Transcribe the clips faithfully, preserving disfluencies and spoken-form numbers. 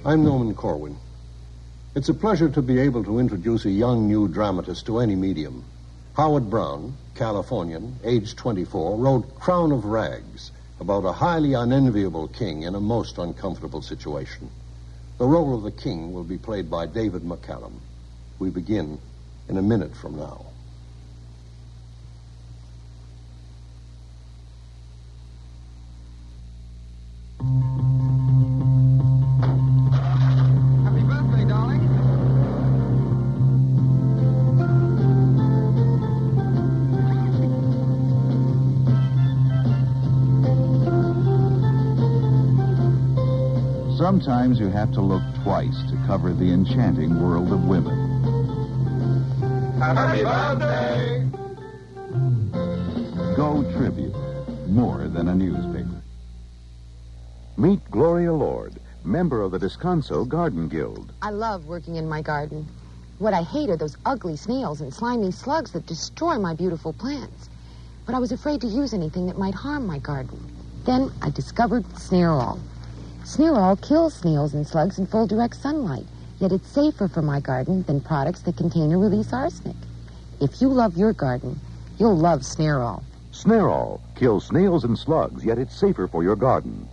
I'm Norman Corwin. It's a pleasure to be able to introduce a young new dramatist to any medium. Howard Brown, Californian, age twenty-four, wrote Crown of Rags about a highly unenviable king in a most uncomfortable situation. The role of the king will be played by David McCallum. We begin in a minute from now. Happy birthday, darling. Sometimes you have to look twice to cover the enchanting world of women. Happy birthday! Go Tribute, more than a newspaper. Meet Gloria Lord, member of the Descanso Garden Guild. I love working in my garden. What I hate are those ugly snails and slimy slugs that destroy my beautiful plants. But I was afraid to use anything that might harm my garden. Then I discovered Snareall. Snareall kills snails and slugs in full direct sunlight, yet it's safer for my garden than products that contain or release arsenic. If you love your garden, you'll love Snareall. Snareall kills snails and slugs, yet it's safer for your garden.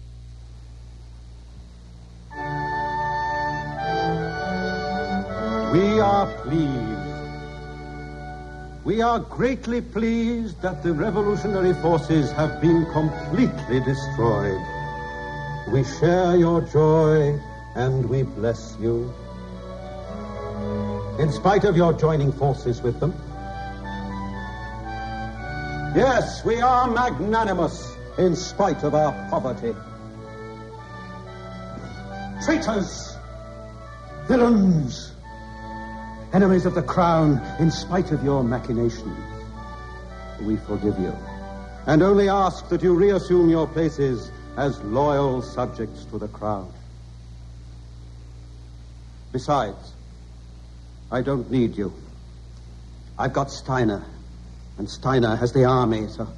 We are pleased. We are greatly pleased that the revolutionary forces have been completely destroyed. We share your joy and we bless you. In spite of your joining forces with them. Yes, we are magnanimous in spite of our poverty. Traitors! Villains! Enemies of the crown, in spite of your machinations, we forgive you, and only ask that you reassume your places as loyal subjects to the crown. Besides, I don't need you. I've got Steiner, and Steiner has the army, so...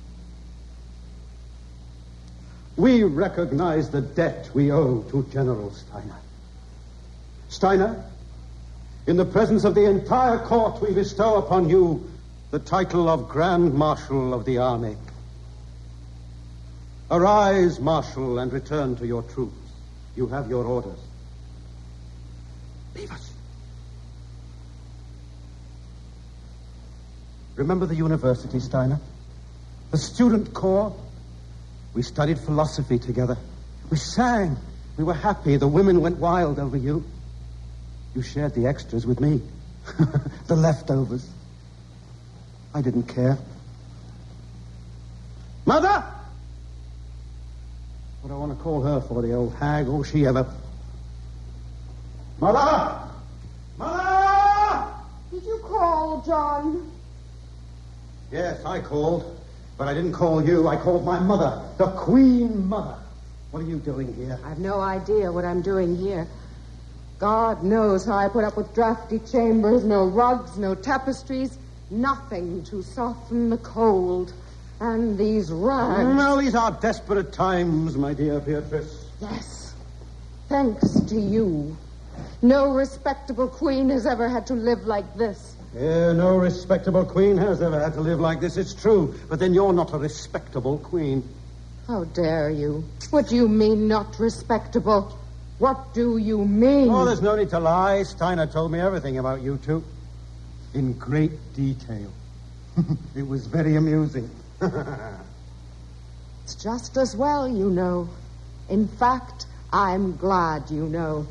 We recognize the debt we owe to General Steiner. Steiner, in the presence of the entire court, we bestow upon you the title of Grand Marshal of the Army. Arise, Marshal, and return to your troops. You have your orders. Leave us. Remember the university, Steiner? The student corps? We studied philosophy together. We sang. We were happy. The women went wild over you. You shared the extras with me. The leftovers. I didn't care. Mother! What do I want to call her for, the old hag? Oh, she ever... Mother! Mother! Did you call, John? Yes, I called. But I didn't call you. I called my mother. The Queen Mother. What are you doing here? I've no idea what I'm doing here. God knows how I put up with drafty chambers, no rugs, no tapestries, nothing to soften the cold. And these rags... No, these are desperate times, my dear Beatrice. Yes, thanks to you. No respectable queen has ever had to live like this. Yeah, no respectable queen has ever had to live like this, it's true. But then you're not a respectable queen. How dare you? What do you mean, not respectable? What do you mean? Oh, there's no need to lie. Steiner told me everything about you two. In great detail. It was very amusing. It's just as well you know. In fact, I'm glad you know.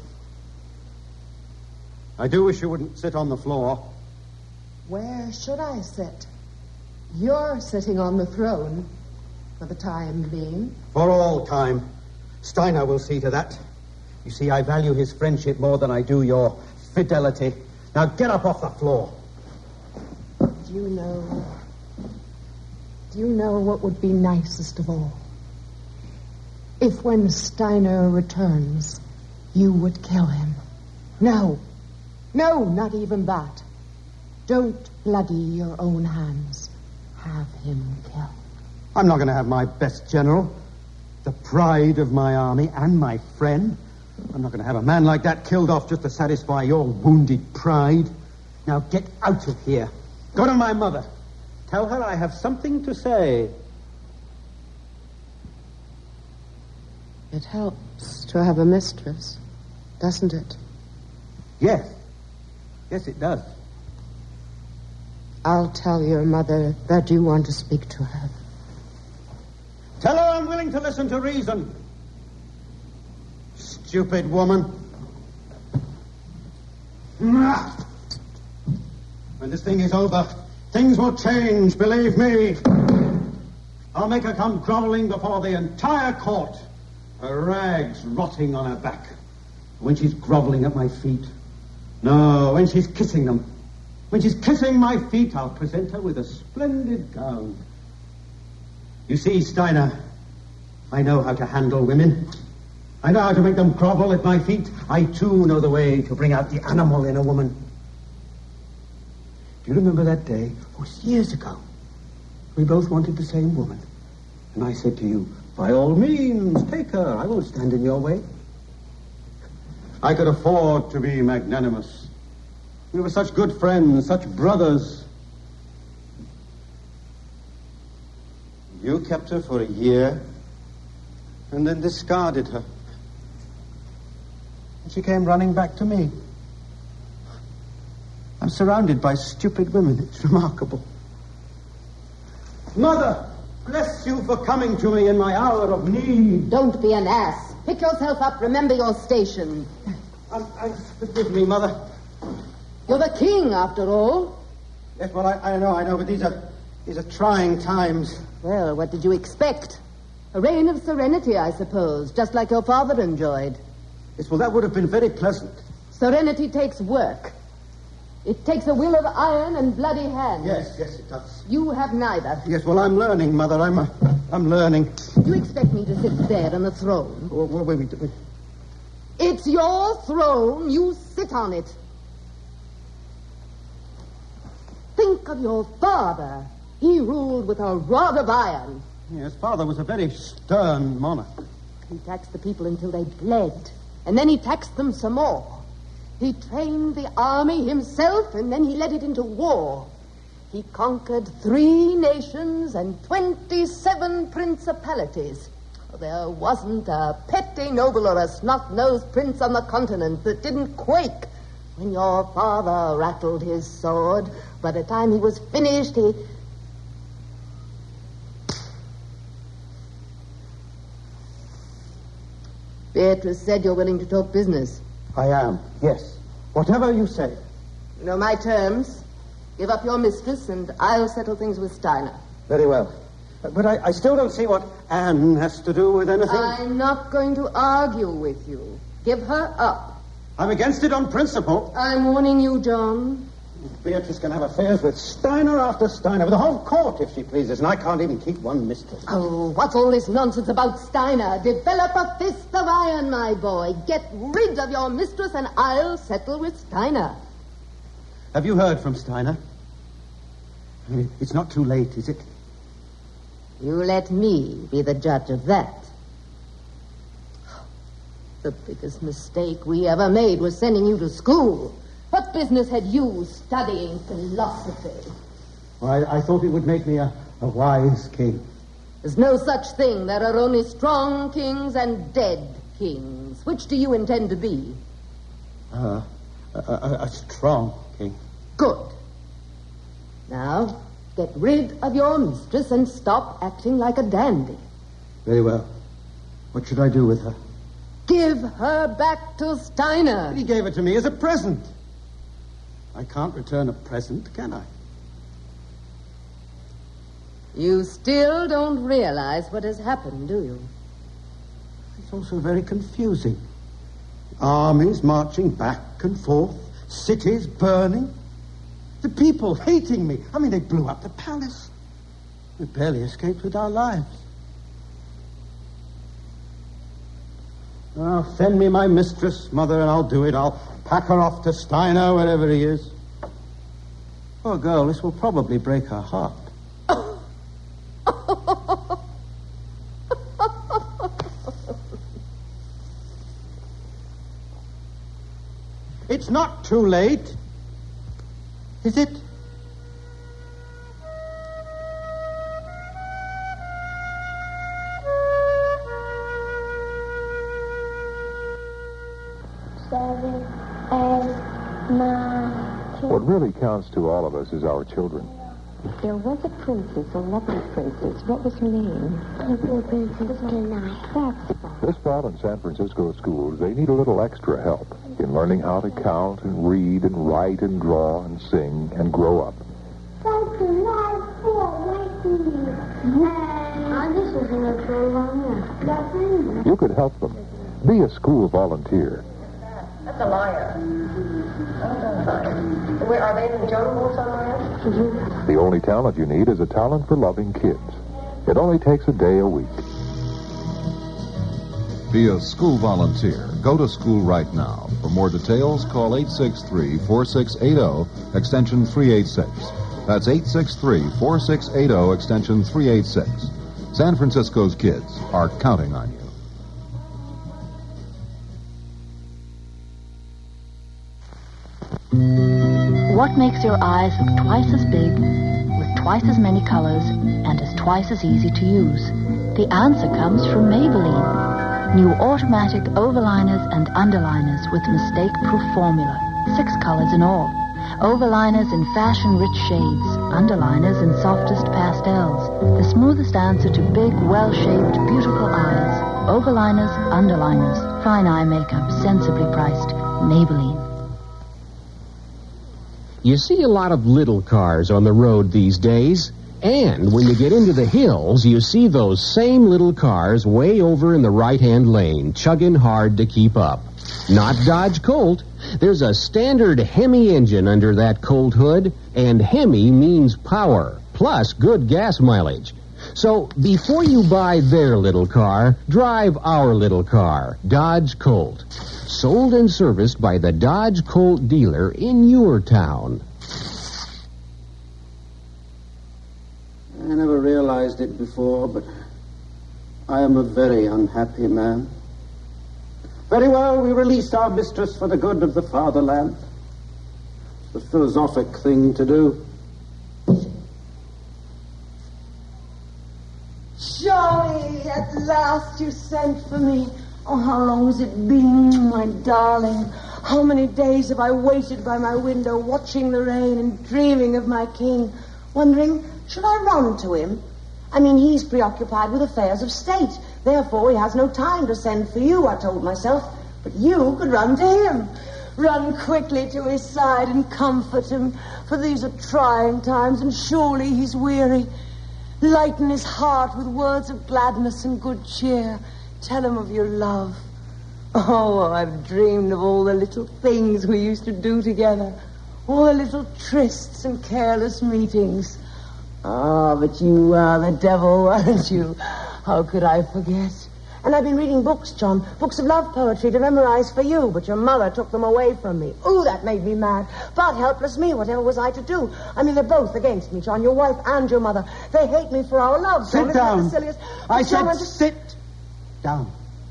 I do wish you wouldn't sit on the floor. Where should I sit? You're sitting on the throne for the time being. For all time. Steiner will see to that. You see, I value his friendship more than I do your fidelity. Now get up off the floor. Do you know... Do you know what would be nicest of all? If when Steiner returns, you would kill him. No. No, not even that. Don't bloody your own hands. Have him killed. I'm not going to have my best general, the pride of my army, and my friend, I'm not going to have a man like that killed off just to satisfy your wounded pride. Now get out of here. Go to my mother. Tell her I have something to say. It helps to have a mistress, doesn't it? Yes. Yes, it does. I'll tell your mother that you want to speak to her. Tell her I'm willing to listen to reason. Stupid woman. When this thing is over, things will change, believe me. I'll make her come groveling before the entire court, her rags rotting on her back. When she's groveling at my feet. No, when she's kissing them. When she's kissing my feet, I'll present her with a splendid gown. You see, Steiner, I know how to handle women. I know how to make them grovel at my feet. I, too, know the way to bring out the animal in a woman. Do you remember that day? It was years ago. We both wanted the same woman. And I said to you, by all means, take her. I won't stand in your way. I could afford to be magnanimous. We were such good friends, such brothers. You kept her for a year and then discarded her. And she came running back to me. I'm surrounded by stupid women. It's remarkable. Mother, bless you for coming to me in my hour of need. Don't be an ass. Pick yourself up. Remember your station. I'm, I'm, forgive me, Mother. You're the king, after all. Yes, well, I, I know, I know, but these are these are trying times. Well, what did you expect? A reign of serenity, I suppose, just like your father enjoyed. Yes, well, that would have been very pleasant. Serenity takes work. It takes a will of iron and bloody hands. Yes, yes, it does. You have neither. Yes, well, I'm learning, Mother. I'm uh, I'm learning. You expect me to sit there on the throne? Well, well, wait, wait, wait. It's your throne. You sit on it. Think of your father. He ruled with a rod of iron. Yes, Father was a very stern monarch. He taxed the people until they bled. And then he taxed them some more. He trained the army himself, and then he led it into war. He conquered three nations and twenty-seven principalities. There wasn't a petty noble or a snot-nosed prince on the continent that didn't quake when your father rattled his sword. By the time he was finished, he... Beatrice said you're willing to talk business. I am, yes. Whatever you say. You know my terms. Give up your mistress, and I'll settle things with Steiner. Very well. But I, I still don't see what Anne has to do with anything. I'm not going to argue with you. Give her up. I'm against it on principle. I'm warning you, John. Beatrice can have affairs with Steiner after Steiner, with the whole court, if she pleases, and I can't even keep one mistress. Oh, what's all this nonsense about Steiner? Develop a fist of iron, my boy. Get rid of your mistress, and I'll settle with Steiner. Have you heard from Steiner? I mean, it's not too late, is it? You let me be the judge of that. The biggest mistake we ever made was sending you to school. What business had you studying philosophy? Well, I, I thought it would make me a, a wise king. There's no such thing. There are only strong kings and dead kings. Which do you intend to be? Uh, a, a, a strong king. Good. Now, get rid of your mistress and stop acting like a dandy. Very well. What should I do with her? Give her back to Steiner. He gave it to me as a present. I can't return a present, can I? You still don't realize what has happened, do you? It's also very confusing. Armies marching back and forth, cities burning, the people hating me. I mean, they blew up the palace. We barely escaped with our lives. Oh, send me my mistress, Mother, and I'll do it. I'll pack her off to Steiner, wherever he is. Poor girl, this will probably break her heart. It's not too late. Is it? Seven, eight, nine, ten. What really counts to all of us is our children. There was a princess, a lovely princess. What was her name? Little Princess Tonight. That's fine. This fall in San Francisco schools, they need a little extra help in learning how to count and read and write and draw and sing and grow up. Thank you. Now I feel waiting. This isn't a true one. Nothing. You could help them. Be a school volunteer. That's a liar. Where are they in the jungle somewhere? Mm-hmm. The only talent you need is a talent for loving kids. It only takes a day a week. Be a school volunteer. Go to school right now. For more details, call eight six three, four six eight zero, extension three eighty-six. That's eight six three, four six eight zero, extension three eighty-six. San Francisco's kids are counting on you. What makes your eyes look twice as big, with twice as many colors, and is twice as easy to use? The answer comes from Maybelline. New automatic overliners and underliners with mistake-proof formula. Six colors in all. Overliners in fashion-rich shades. Underliners in softest pastels. The smoothest answer to big, well-shaped, beautiful eyes. Overliners, underliners. Fine eye makeup, sensibly priced. Maybelline. You see a lot of little cars on the road these days. And when you get into the hills, you see those same little cars way over in the right-hand lane, chugging hard to keep up. Not Dodge Colt. There's a standard Hemi engine under that Colt hood, and Hemi means power, plus good gas mileage. So before you buy their little car, drive our little car, Dodge Colt. Sold and serviced by the Dodge Colt dealer in your town. I never realized it before, but I am a very unhappy man. Very well, we release our mistress for the good of the fatherland. The philosophic thing to do. Johnny, at last you sent for me. Oh, how long has it been, my darling? How many days have I waited by my window, watching the rain and dreaming of my king, wondering, should I run to him? I mean, he's preoccupied with affairs of state. Therefore, he has no time to send for you, I told myself. But you could run to him. Run quickly to his side and comfort him, for these are trying times, and surely he's weary. Lighten his heart with words of gladness and good cheer. Tell him of your love. Oh, I've dreamed of all the little things we used to do together. All the little trysts and careless meetings. Ah, but you are the devil, weren't you? How could I forget? And I've been reading books, John. Books of love poetry to memorize for you, but your mother took them away from me. Ooh, that made me mad. But helpless me, whatever was I to do? I mean, they're both against me, John, your wife and your mother. They hate me for our love, John. Sit down. The silliest... I But, John, said I'm just... sit down.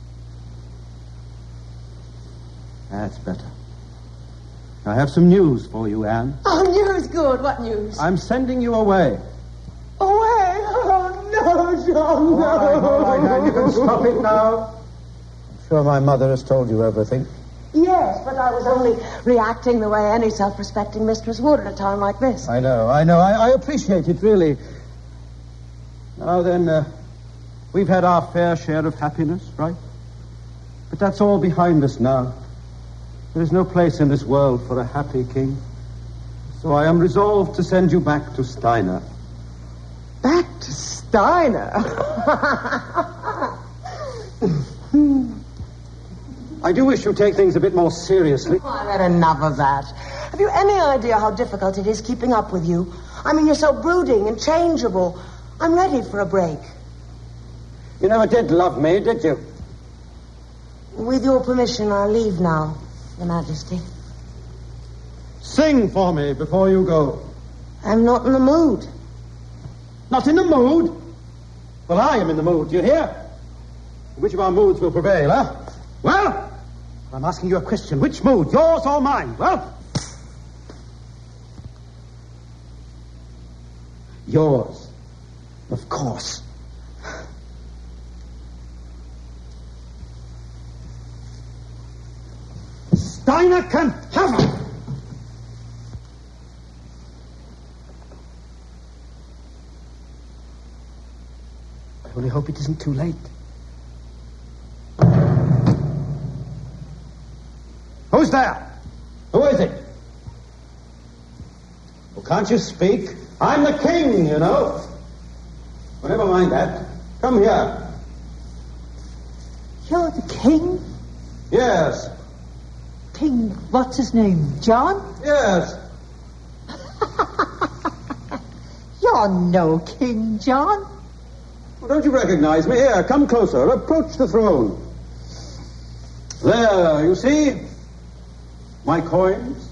That's better. I have some news for you, Anne. Oh, news, good. What news? I'm sending you away. Away? Oh, no, John, no. All right, all right, now you can stop it now. I'm sure my mother has told you everything. Yes, but I was only reacting the way any self-respecting mistress would at a time like this. I know, I know. I, I appreciate it, really. Now then, uh, we've had our fair share of happiness, right? But that's all behind us now. There is no place in this world for a happy king. So I am resolved to send you back to Steiner. Back to Steiner? I do wish you'd take things a bit more seriously. Oh, I've had enough of that. Have you any idea how difficult it is keeping up with you? I mean, you're so brooding and changeable. I'm ready for a break. You never did love me, did you? With your permission, I'll leave now, Your Majesty. Sing for me before you go. I'm not in the mood. Not in the mood? Well, I am in the mood, do you hear? Which of our moods will prevail, huh? Well, I'm asking you a question. Which mood, yours or mine? Well, yours, of course. Steiner can have it. I only hope it isn't too late. Who's there? Who is it? Well, can't you speak? I'm the king, you know. Well, never mind that. Come here. You're the king? Yes. King, what's his name? John? Yes. You're no King John. Well, don't you recognize me? Here, come closer. Approach the throne. There, you see? My coins.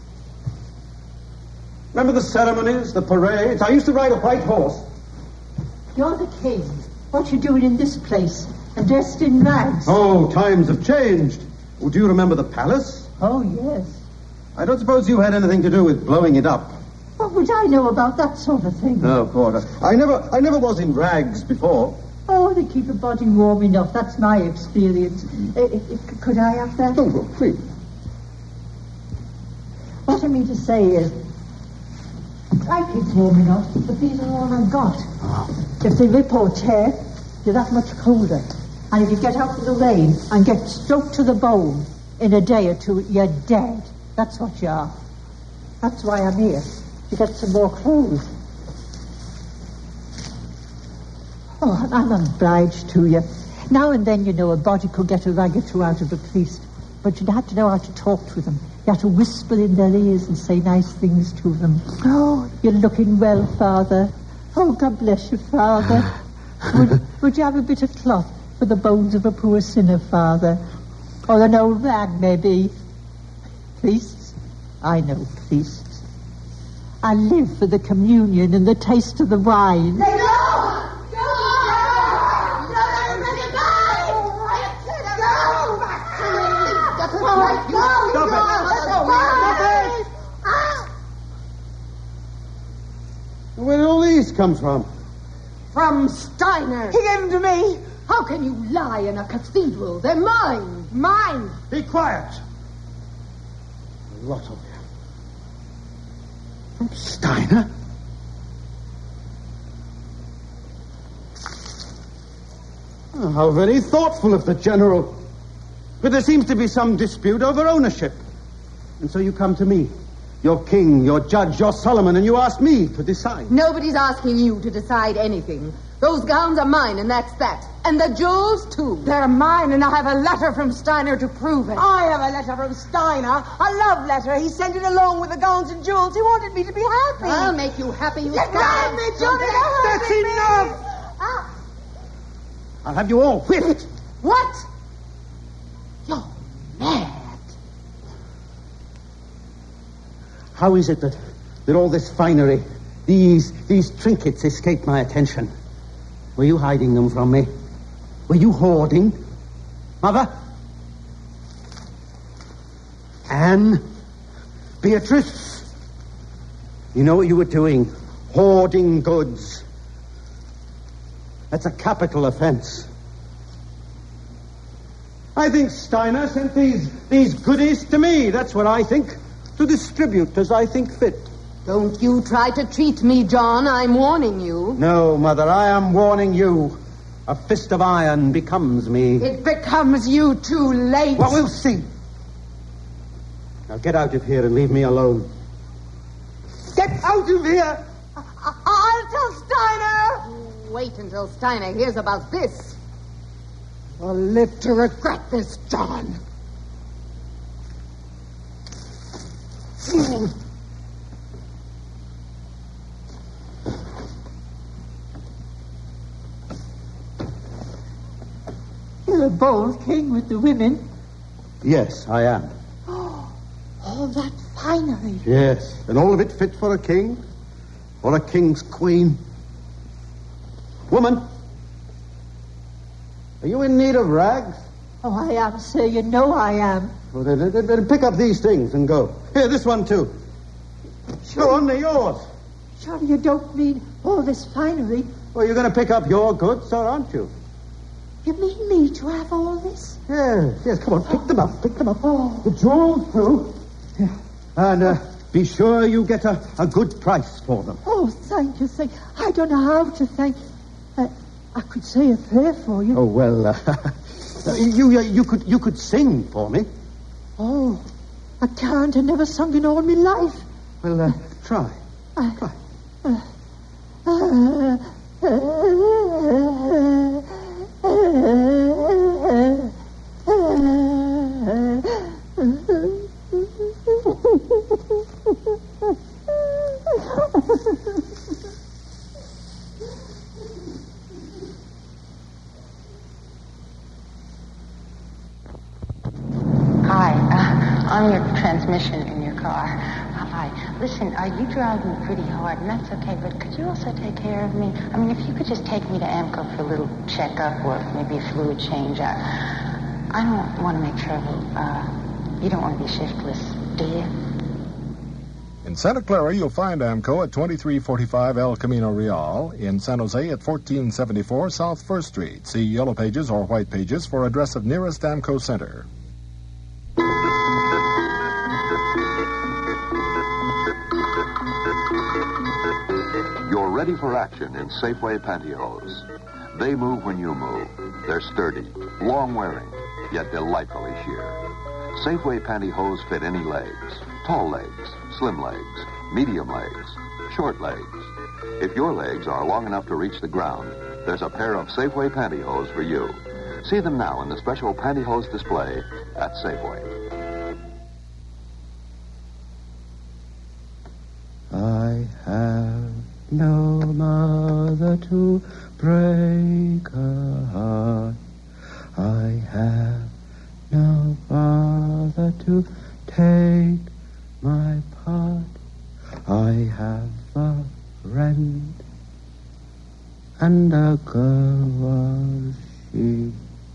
Remember the ceremonies, the parades? I used to ride a white horse. You're the king. What you doing in this place? And dressed in rags? Oh, times have changed. Oh, do you remember the palace? Oh, yes. I don't suppose you had anything to do with blowing it up. What would I know about that sort of thing? No, Porter. I never, I never was in rags before. Oh, they keep a body warm enough. That's my experience. Uh, uh, could I have that? Oh, well, please. What I mean to say is, I keep warm enough, but these are all I've got. Oh. If they rip or tear, you're that much colder. And if you get out in the rain and get stroked to the bone, in a day or two, you're dead. That's what you are. That's why I'm here, to get some more clothes. Oh, I'm obliged to you. Now and then, you know, a body could get a rag or two out of a priest, but you'd have to know how to talk to them. You have to whisper in their ears and say nice things to them. Oh, you're looking well, Father. Oh, God bless you, Father. would, would you have a bit of cloth for the bones of a poor sinner, Father? Or an old rag, maybe. Priests? I know priests. I live for the communion and the taste of the wine. Let go! Go! No, let it go! Go! Go! Go! Stop it! Stop it! Where did all these come from? From Steiner. He gave them to me. How can you lie in a cathedral? They're mine. Mine. Be quiet. A lot of you. From Steiner? Oh, how very thoughtful of the General. But there seems to be some dispute over ownership. And so you come to me. Your king, your judge, your Solomon, and you ask me to decide. Nobody's asking you to decide anything. Those gowns are mine, and that's that. And the jewels, too. They're mine, and I have a letter from Steiner to prove it. I have a letter from Steiner. A love letter. He sent it along with the gowns and jewels. He wanted me to be happy. I'll make you happy, you Let scab. me, Johnny. That's enough! Ah. I'll have you all whipped. What? You're mad. How is it that, that all this finery, these, these trinkets escaped my attention? Were you hiding them from me? Were you hoarding? Mother? Anne? Beatrice? You know what you were doing? Hoarding goods. That's a capital offense. I think Steiner sent these, these goodies to me. That's what I think. To distribute as I think fit. Don't you try to treat me, John. I'm warning you. No, Mother, I am warning you. A fist of iron becomes me. It becomes you too late. Well, we'll see. Now get out of here and leave me alone. Get out of here! I- I'll tell Steiner. Wait until Steiner hears about this. You'll live to regret this, John. You're a bold king with the women. Yes, I am. All that finery. Yes, and all of it fit for a king or a king's queen. Woman, are you in need of rags? Oh, I am, sir. You know I am. Well, then, then, then pick up these things and go. Here, this one, too. Go on, they're yours. Surely you don't mean all this finery. Well, you're going to pick up your goods, or aren't you? You mean me to have all this? Yes, yes. Come on, pick them up, pick them up. Oh. The jewels, too. Yeah. And uh, be sure you get a, a good price for them. Oh, thank you, thank you. I don't know how to thank you. Uh, I could say a prayer for you. Oh, well, uh, you, uh, you, could, you could sing for me. Oh, I can't. I never sung in all my life. Well, uh, try. I, try. Uh, uh, uh, Hi, uh, I'm your transmission in your car. Hi. Listen, uh, you drive me pretty hard, and that's okay, but could you also take care of me? I mean, if you could just take me to AMCO for a little checkup or maybe a fluid change. I, I don't want to make trouble. Uh, you don't want to be shiftless, do you? In Santa Clara, you'll find AMCO at twenty-three forty-five El Camino Real. In San Jose at fourteen seventy-four South First Street. See Yellow Pages or White Pages for address of nearest AMCO center. You're ready for action in Safeway pantyhose. They move when you move. They're sturdy, long-wearing, yet delightfully sheer. Safeway pantyhose fit any legs. Tall legs, slim legs, medium legs, short legs. If your legs are long enough to reach the ground, there's a pair of Safeway pantyhose for you. See them now in the special pantyhose display at Safeway. I have no mother to break her heart. I have no father to take my part. I have a friend, and a girl was she,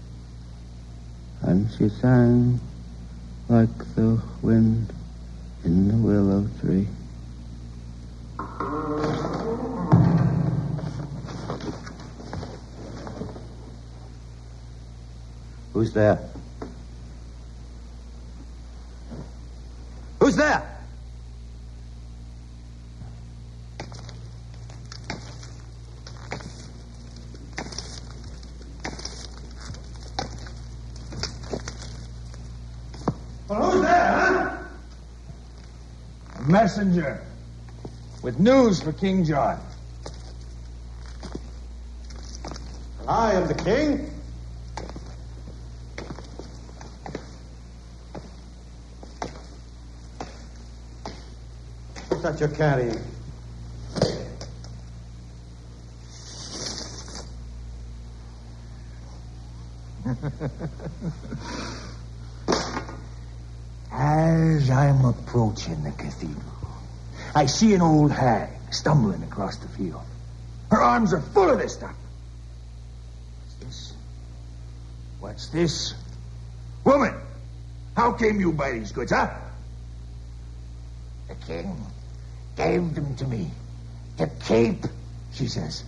and she sang like the wind in the willow tree. Who's there? Who's there? Well, who's there, huh? A messenger with news for King John. I am the king. What's that you're carrying? As I'm approaching the cathedral, I see an old hag stumbling across the field. Her arms are full of this stuff. What's this? What's this? Woman, how came you by these goods, huh? The king gave them to me to keep, she says.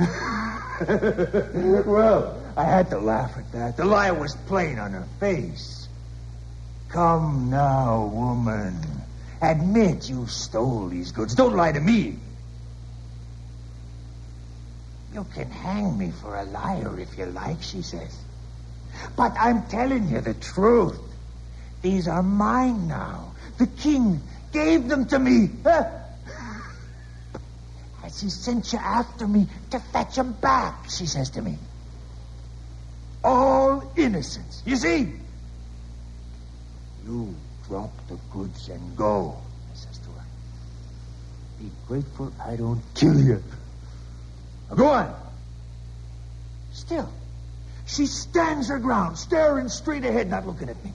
Well, I had to laugh at that. The lie was plain on her face. Come now, woman. Admit you stole these goods. Don't lie to me. You can hang me for a liar if you like, she says. But I'm telling you the truth. These are mine now. The king gave them to me. Huh? Has he sent you after me to fetch them back, she says to me. All innocence, you see? You drop the goods and go, I says to her. Be grateful I don't kill you. Now go on. Still, she stands her ground, staring straight ahead, not looking at me.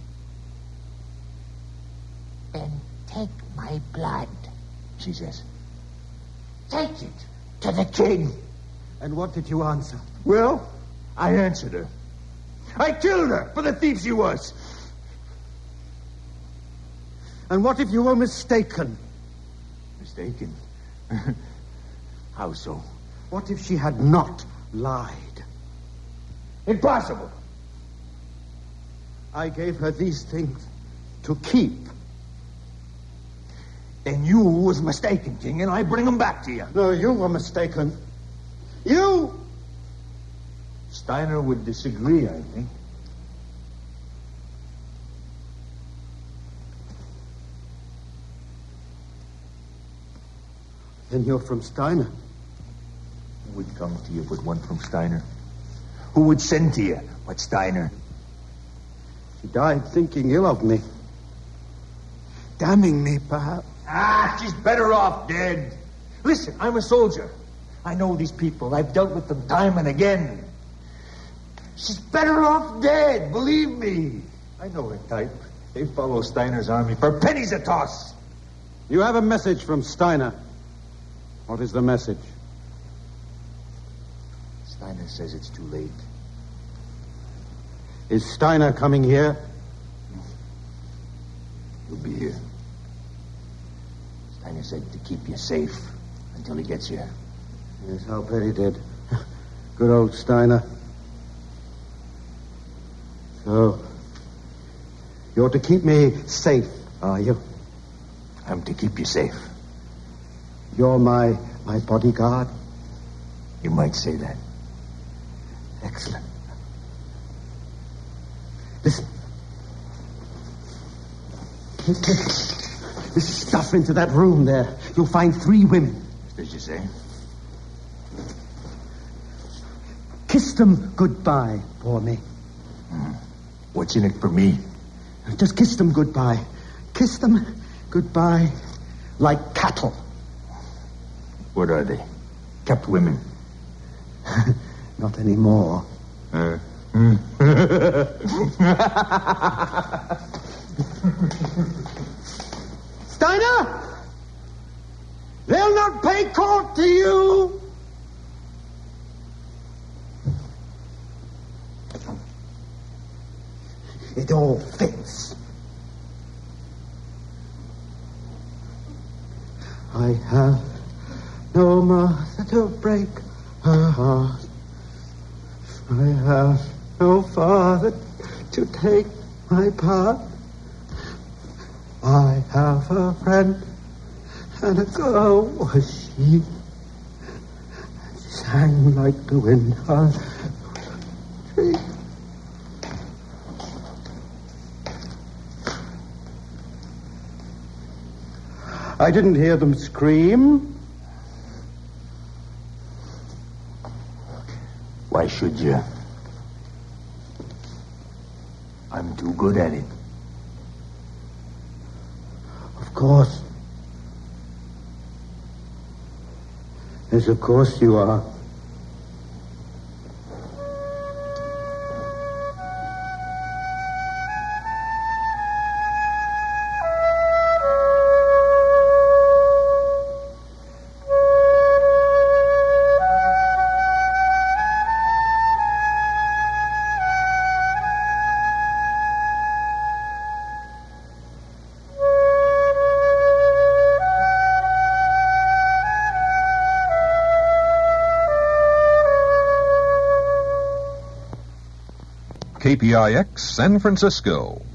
Then take my blood, she says. Take it to the king. And what did you answer? Well, I answered her. I killed her for the thief she was. And what if you were mistaken? Mistaken? How so? What if she had not lied? Impossible. I gave her these things to keep. Then you was mistaken, King, and I bring them back to you. No, you were mistaken. You! Steiner would disagree, I think. Then you're from Steiner. Who would come to you but one from Steiner? Who would send to you but Steiner? She died thinking ill of me. Damning me, perhaps. Ah, she's better off dead. Listen, I'm a soldier. I know these people. I've dealt with them time and again. She's better off dead, believe me. I know her type. They follow Steiner's army for pennies a toss. You have a message from Steiner. What is the message? Steiner says it's too late. Is Steiner coming here? He'll be here. Steiner said to keep you safe until he gets here. Yes, I'll bet he did. Good old Steiner. So, you're to keep me safe, are you? I'm to keep you safe. You're my, my bodyguard? You might say that. Excellent. Listen. This stuff into that room there. You'll find three women. Did you say? Kiss them goodbye for me. Hmm. What's in it for me? Just kiss them goodbye. Kiss them goodbye like cattle. What are they? Kept women? Not anymore. Uh. Steiner! They'll not pay court to you! It all fits. I have no mother to break her heart. I have no father to take my part. I have a friend, and a girl was she. Sang like the wind on the tree. I didn't hear them scream. Why should you? I'm too good at it. Of course. Yes, of course you are. K P I X San Francisco.